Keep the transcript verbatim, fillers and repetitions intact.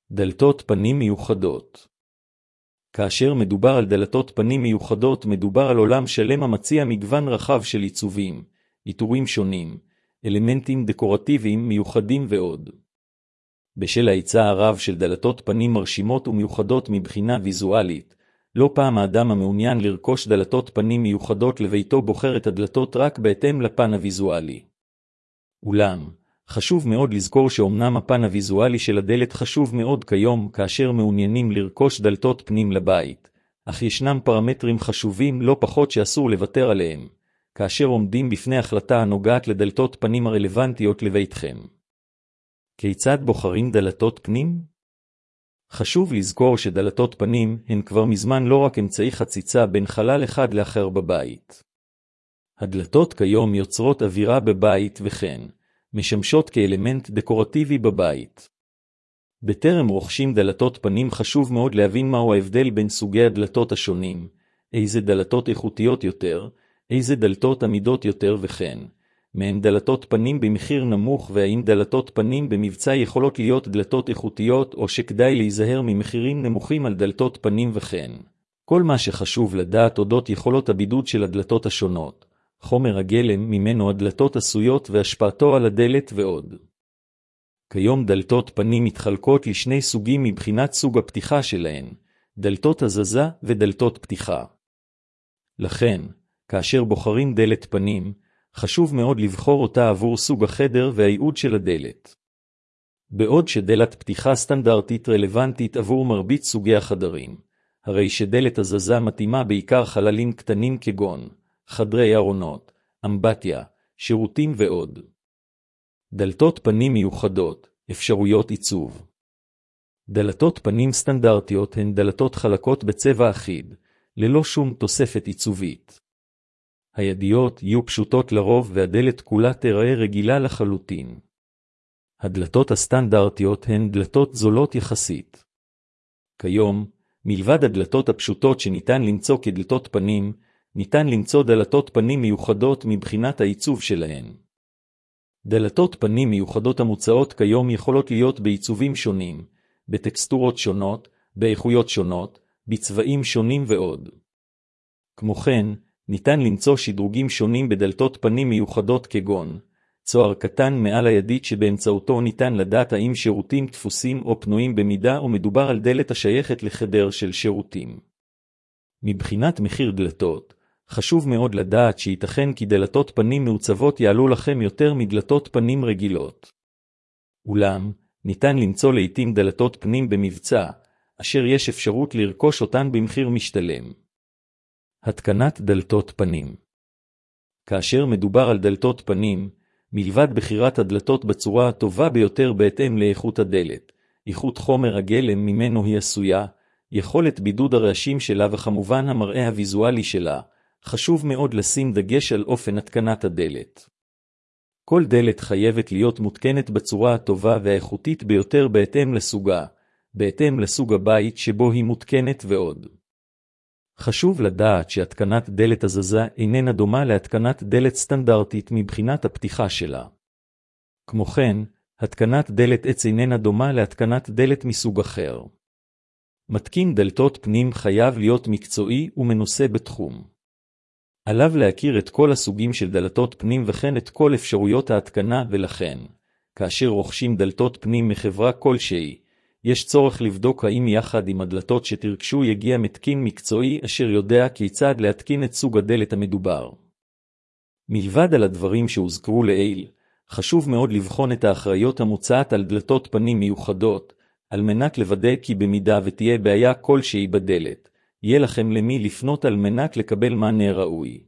דלתות פנים מיוחדות. כאשר מדובר על דלתות פנים מיוחדות, מדובר על עולם שלם המציע מגוון רחב של עיצובים, עיטורים שונים, אלמנטים דקורטיביים מיוחדים ועוד. בשל ההיצע הרב של דלתות פנים מרשימות ומיוחדות מבחינה ויזואלית, לא פעם האדם המעוניין לרכוש דלתות פנים מיוחדות לביתו בוחר את הדלתות רק בהתאם לפן הוויזואלי. אולם, חשוב מאוד לזכור שאומנם הפן הוויזואלי של הדלת חשוב מאוד כיום כאשר מעוניינים לרכוש דלתות פנים לבית, אך ישנם פרמטרים חשובים לא פחות שאסור לוותר עליהם, כאשר עומדים בפני החלטה הנוגעת לדלתות פנים הרלוונטיות לביתכם. כיצד בוחרים דלתות פנים? חשוב לזכור שדלתות פנים הן כבר מזמן לא רק אמצעי חציצה בין חלל אחד לאחר בבית. הדלתות כיום יוצרות אווירה בבית וכן משמשות כאלמנט דקורטיבי בבית. בטרם רוכשים דלתות פנים חשוב מאוד להבין מהו ההבדל בין סוגי הדלתות השונים, איזה דלתות איכותיות יותר, איזה דלתות עמידות יותר וכן, מהן דלתות פנים במחיר נמוך והאם דלתות פנים במבצע יכולות להיות דלתות איכותיות או שכדאי להיזהר ממחירים נמוכים על דלתות פנים וכן. כל מה שחשוב לדעת אודות יכולות הבידוד של הדלתות השונות, חומר הגלם ממנו הדלתות עשויות והשפעתו על הדלת ועוד. כיום דלתות פנים מתחלקות לשני סוגים מבחינת סוג הפתיחה שלהן, דלתות הזזה ודלתות פתיחה. לכן, כאשר בוחרים דלת פנים, חשוב מאוד לבחור אותה עבור סוג החדר והייעוד של הדלת. בעוד שדלת פתיחה סטנדרטית רלוונטית עבור מרבית סוגי החדרים, הרי שדלת הזזה מתאימה בעיקר חללים קטנים כגון חדרי ארונות, אמבטיה, שירותים ועוד. דלתות פנים מיוחדות, אפשרויות עיצוב. דלתות פנים סטנדרטיות הן דלתות חלקות בצבע אחיד, ללא שום תוספת עיצובית. הידיות יהיו פשוטות לרוב והדלת כולה תראה רגילה לחלוטין. הדלתות הסטנדרטיות הן דלתות זולות יחסית. כיום, מלבד הדלתות הפשוטות שניתן למצוא כדלתות פנים, ניתן למצוא דלתות פנים מיוחדות מבחינת העיצוב שלהן. דלתות פנים מיוחדות המוצעות כיום יכולות להיות בעיצובים שונים, בטקסטורות שונות, באיכויות שונות, בצבעים שונים ועוד. כמו כן, ניתן למצוא שדרוגים שונים בדלתות פנים מיוחדות כגון צוהר קטן מעל הידית שבאמצעותו ניתן לדעת האם שירותים דפוסים או פנויים במידה או מדובר על דלת השייכת לחדר של שירותים. מבחינת מחיר דלתות, חשוב מאוד לדעת שייתכן כי דלתות פנים מעוצבות יעלו לכם יותר מדלתות פנים רגילות. אולם, ניתן למצוא לעתים דלתות פנים במבצע, אשר יש אפשרות לרכוש אותן במחיר משתלם. התקנת דלתות פנים. כאשר מדובר על דלתות פנים, מלבד בחירת הדלתות בצורה הטובה ביותר בהתאם לאיכות הדלת, איכות חומר הגלם ממנו היא עשויה, יכולת בידוד הרעשים שלה וכמובן המראה הוויזואלי שלה, חשוב מאוד לשים דגש על אופן התקנת הדלת. כל דלת חייבת להיות מותקנת בצורה הטובה והאיכותית ביותר בהתאם לסוגה, בהתאם לסוג הבית שבו היא מותקנת ועוד. חשוב לדעת שהתקנת דלת הזזה איננה דומה להתקנת דלת סטנדרטית מבחינת הפתיחה שלה. כמו כן, התקנת דלת עץ איננה דומה להתקנת דלת מסוג אחר. מתקין דלתות פנים חייב להיות מקצועי ומנוסה בתחום. עליו להכיר את כל הסוגים של דלתות פנים וכן את כל אפשרויות ההתקנה ולכן, כאשר רוכשים דלתות פנים מחברה כלשהי, יש צורך לבדוק האם יחד עם הדלתות שתרכשו יגיע מתקין מקצועי אשר יודע כיצד להתקין את סוג הדלת המדובר. מלבד על הדברים שהוזכרו לעיל, חשוב מאוד לבחון את האחריות המוצעת על דלתות פנים מיוחדות, על מנת לוודא כי במידה ותהיה בעיה כלשהי בדלת, יהיה לכם למי לפנות על מנת לקבל מענה ראוי.